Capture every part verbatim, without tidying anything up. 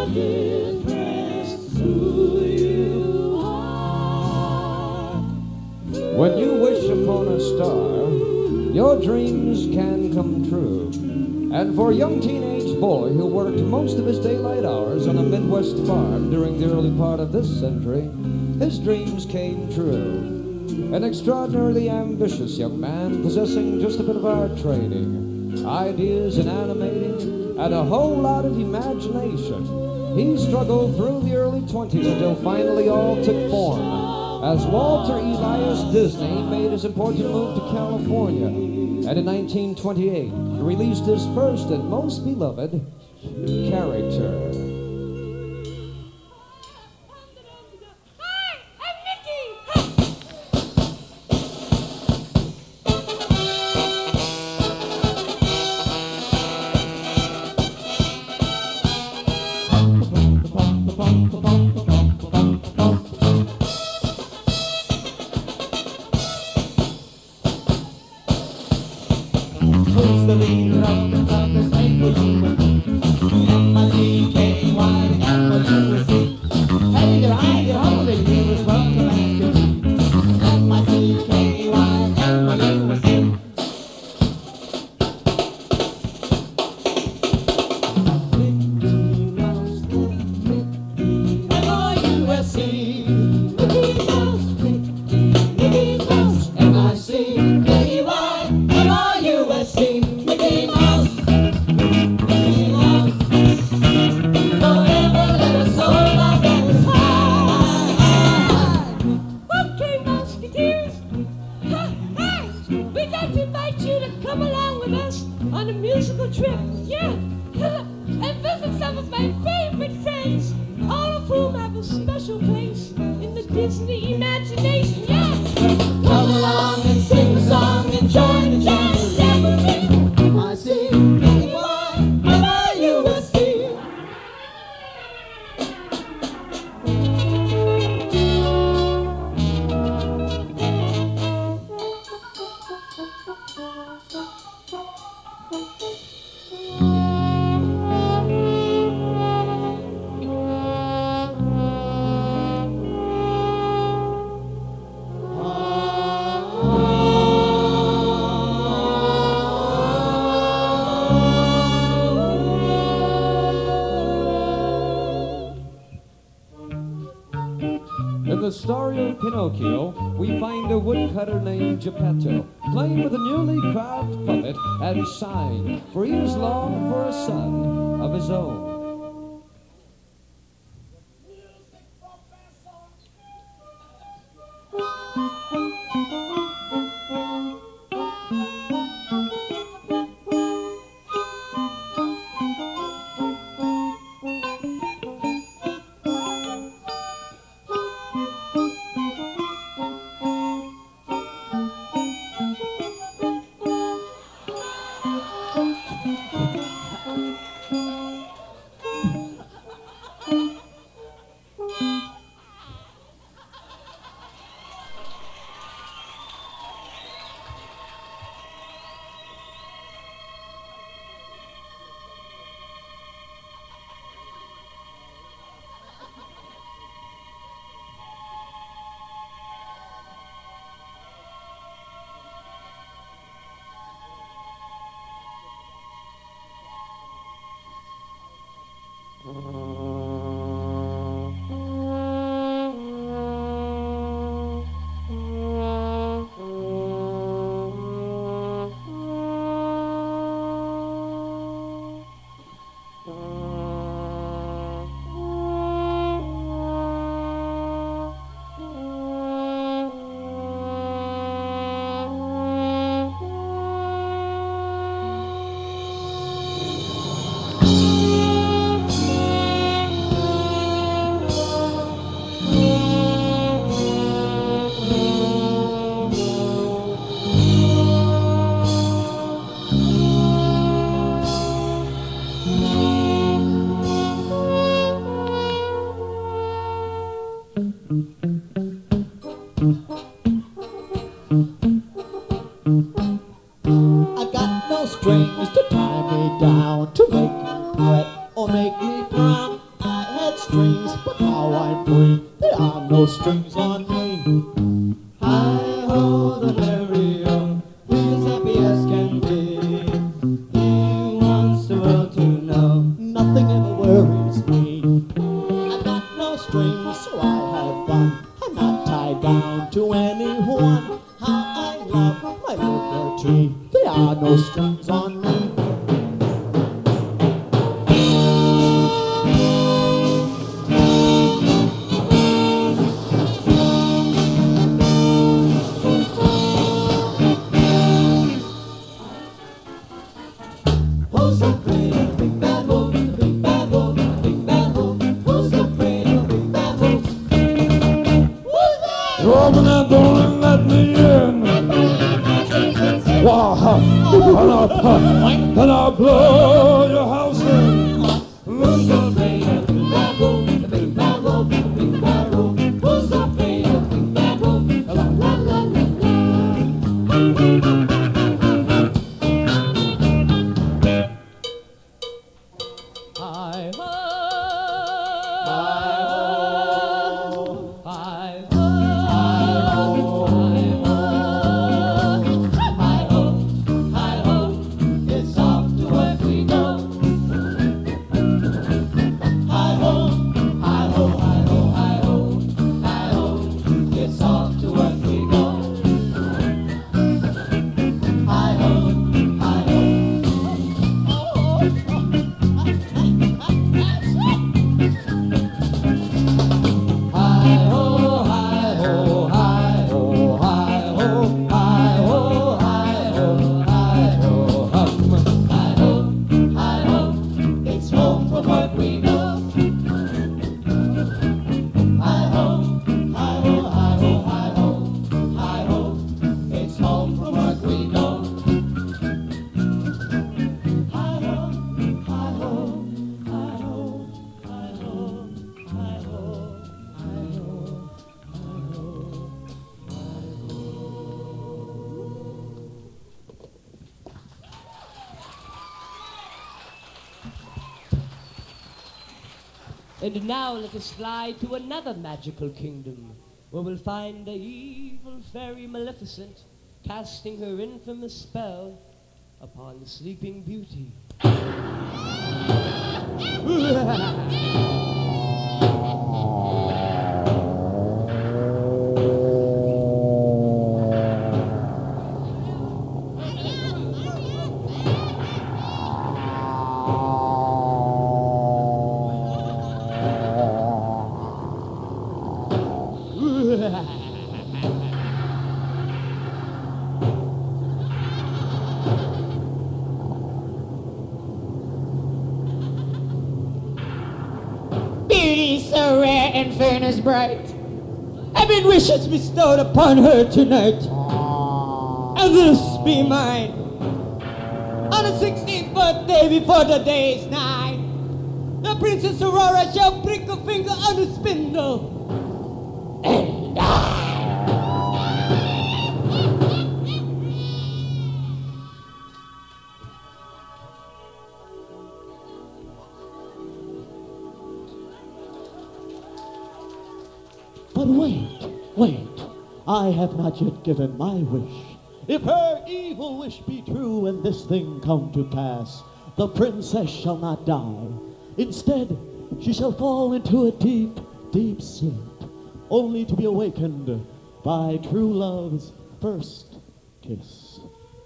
When you wish upon a star, your dreams can come true. And for a young teenage boy who worked most of his daylight hours on a Midwest farm during the early part of this century, his dreams came true. An extraordinarily ambitious young man possessing just a bit of art training, ideas in animating, and a whole lot of imagination. He struggled through the early twenties until finally all took form as Walter Elias Disney made his important move to California, and in nineteen twenty-eight he released his first and most beloved character. Who's the leader of the Columbus Maple Leaf? M I C K Y M O U S C. Hey, you're high, you're holy, you was welcome after me. M I C K Y M O U S C. M O U S C. Mickey Mouse, Mickey Mouse, M I C K Y M O U S C. Mickey Mouse, Mickey Mouse, forever let us hold our hands high. Okay, Musketeers. Ha, ha. We'd like to invite you to come along with us on a musical trip. Yeah. And visit some of my favorite friends, all of whom have a special place in the Disney imagination. Yeah. Come along and sing the song and join the jazz jamboree. M I C K Y M O U S C. In the story of Pinocchio, we find a woodcutter named Geppetto, playing with a newly carved puppet and sighing, for he is longed for a son of his own. I got no strings to tie me down, to make me sweat or make me frown. no strings on me. Hi-ho, the merry young, he's as happy as can be. He wants the world to know nothing ever worries me. I've got no strings, so I have fun. I'm not tied down to anyone. How I love my liberty. There are no strings on me. Who's afraid of the big bad wolf? The big bad wolf, the big bad wolf. Who's afraid of the big bad wolf? Who's that? Open that door and let me in. Wow, huh, and I'll, huh, and I'll blow your house in. Who's afraid of the big bad wolf? The big bad wolf, the big bad wolf. Who's afraid of the big bad wolf? La la la la la. Hi-ho, Hi-ho, hi-ho, hi-ho, hi-ho, it's off to work we go. Hi-ho, hi-ho, hi-ho, hi-ho, hi-ho, it's off to work we go. Hi-ho, hi-ho, hi-ho, hi-ho, hi-ho, hi-ho, hi-ho, hi-ho, hum. Hi-ho, hi-ho, it's home from work we go. Hi-ho, hi-ho, hi-ho, hi-ho, hi-ho, it's home from work we go. Hi-ho, hi-ho, hi-ho, hi-ho, hi-ho, hi-ho, hi-ho. And now let us fly to another magical kingdom, where we'll find the evil fairy Maleficent casting her infamous spell upon the Sleeping Beauty. Beauty so rare and fairness bright, having wishes bestowed upon her tonight. And this be mine. On the sixteenth birthday before the day is nine, the Princess Aurora shall prick a finger on the spindle and die. But wait, wait, I have not yet given my wish. If her evil wish be true and this thing come to pass, the princess shall not die. Instead, she shall fall into a deep, deep sleep, only to be awakened by true love's first kiss.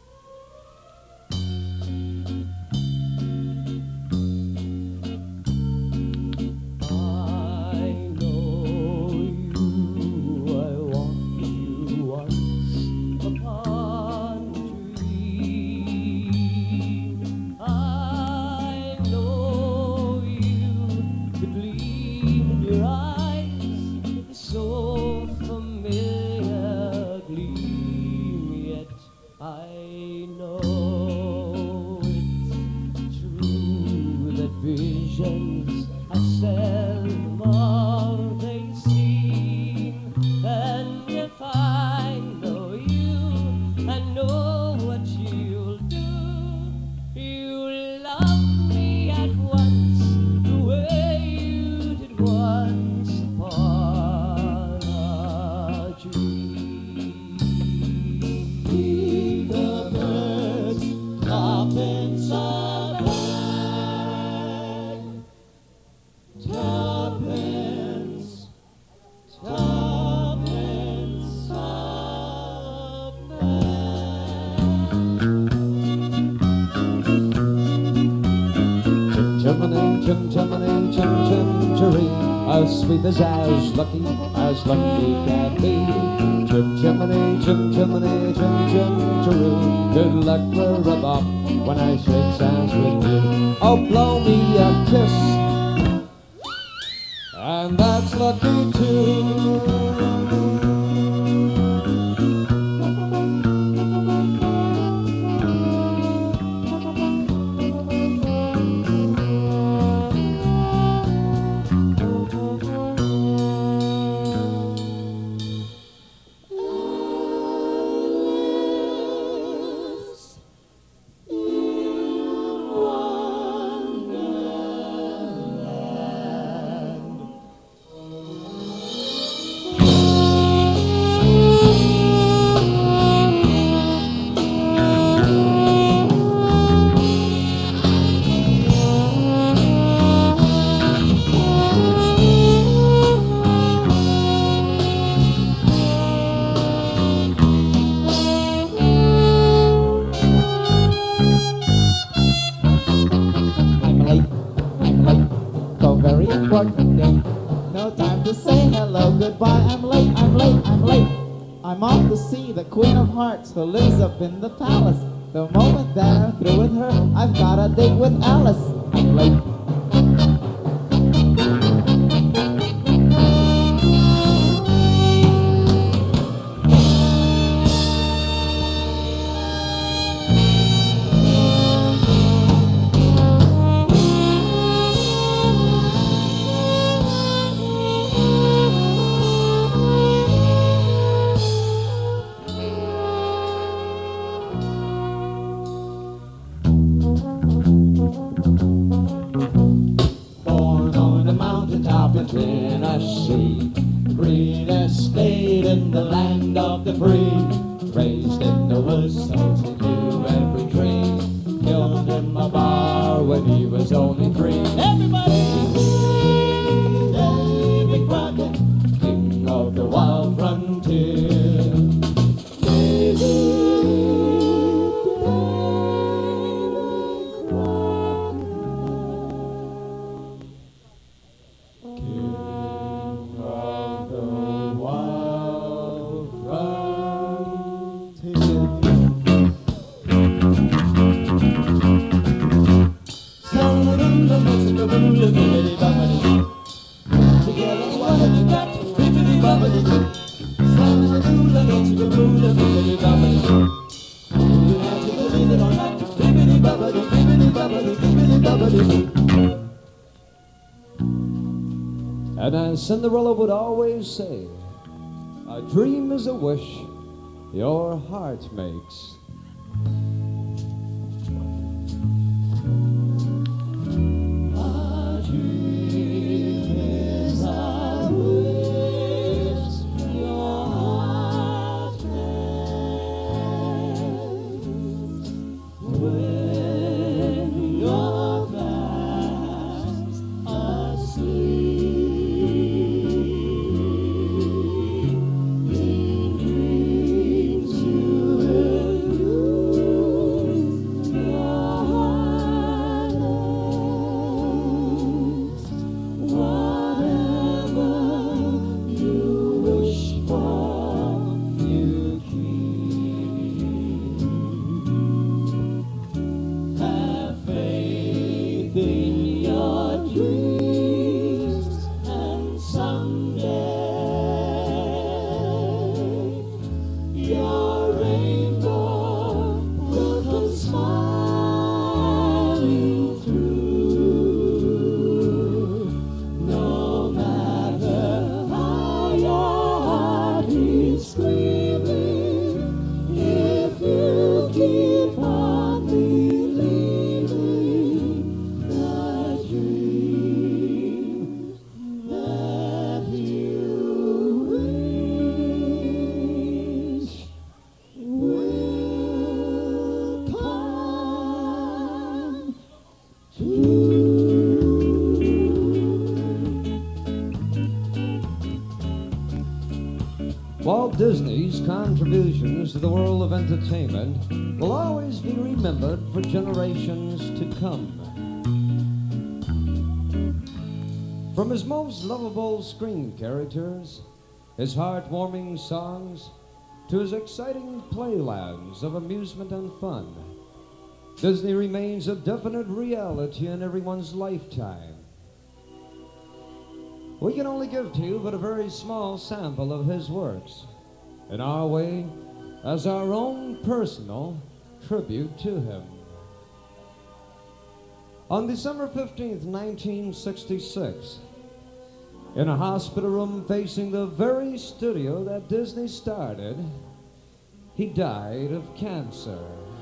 Visions I seldom are they seen, and if I know you, I know what you'll do. You'll love me at once, the way you did once upon tuppence a bag. Tuppence, tuppence a Chimney, chim chimney, chim chim cheree, as sweet as as lucky as lucky can be. Chim chimney, chim chimney, chim chim cheree, good luck for a bop when I shake hands with you. Oh, blow me a kiss, and that's lucky too. I'm late, I'm late, so very important day. No time to say hello, goodbye. I'm late, I'm late, I'm late. I'm off to see the Queen of Hearts who lives up in the palace. The moment that I'm through with her, I've got a date with Alice. I'm late. Born on a mountaintop in Tennessee, green estate in the land of the free. Raised in the woods, so he knew every tree. Killed him a bar when he was only three. Everybody, Davy Crockett, King of the wild frontier. And as Cinderella would always say, a dream is a wish your heart makes. A dream is a wish your heart makes. When you're fast asleep, in dreams you will lose your heart makes. Whatever you wish for, you keep. Have faith in your dreams, and someday your rainbow will come smiling through. No matter how your heart is screaming, if you keep on believing, the Walt Disney's contributions to the world of entertainment will always be remembered for generations to come. From his most lovable screen characters, his heartwarming songs, to his exciting playlands of amusement and fun, Disney remains a definite reality in everyone's lifetime. We can only give to you but a very small sample of his works, in our way, as our own personal tribute to him. On December fifteenth, nineteen sixty-six, in a hospital room facing the very studio that Disney started, he died of cancer.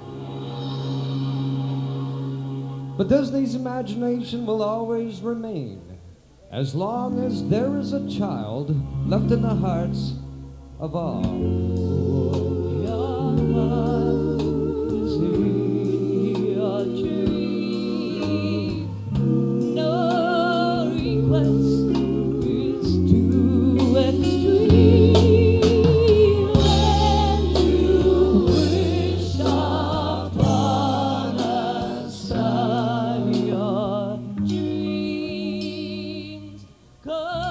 But Disney's imagination will always remain as long as there is a child left in the hearts of all. Put your arms in your dream. No request is too extreme. When you wish upon a star, your dreams come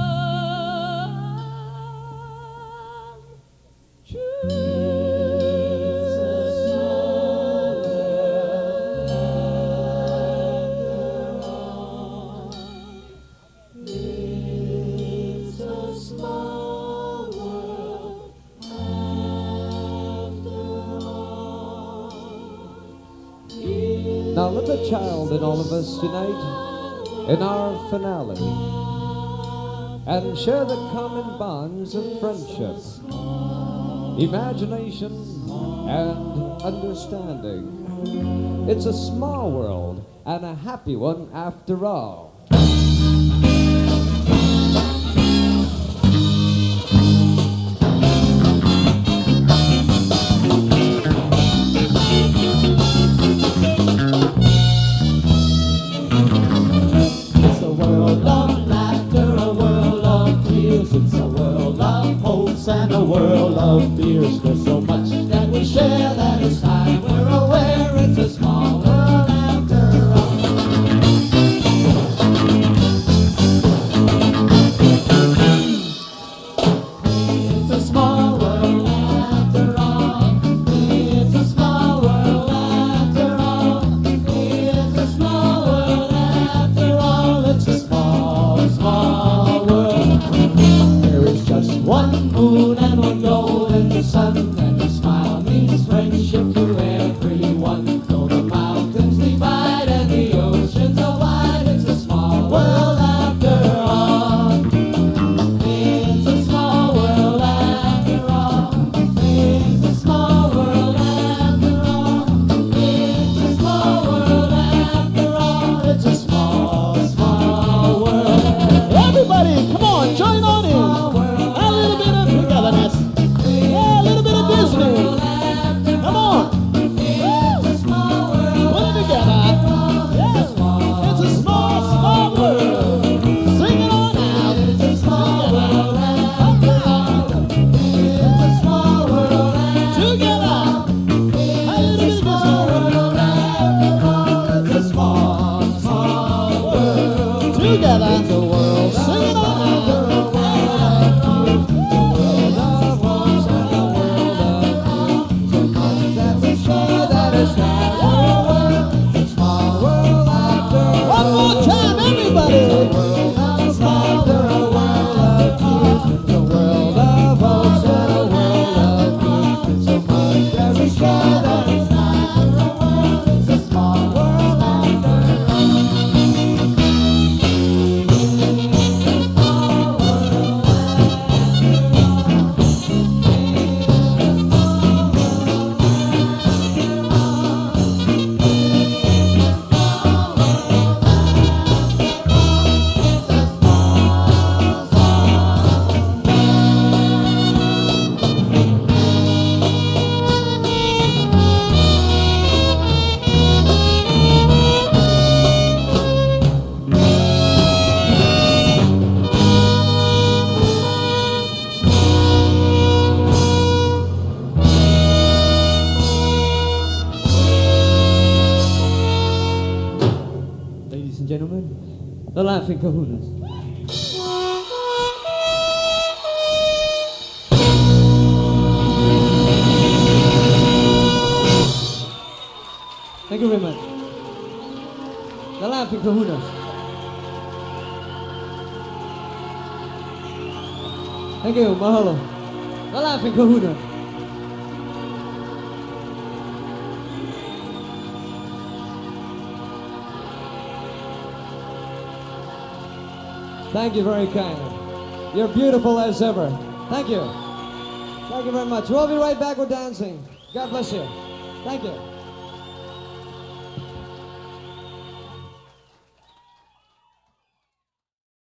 Now let the child in all of us unite in our finale and share the common bonds of friendship, imagination, and understanding. It's a small world and a happy one after all. And a world of fears. There's so much that we share that it's time we're aware it's a small world after all. It's a small world after all. It's a small world after all. It's a small world after all. It's a small, small world. There is just one moon and one golden sun. gentlemen, the Laughing Kahunas. Thank you very much. The Laughing Kahunas. Thank you, mahalo. The Laughing Kahunas. Thank you very kindly. You're beautiful as ever. Thank you. Thank you very much. We'll be right back with dancing. God bless you. Thank you.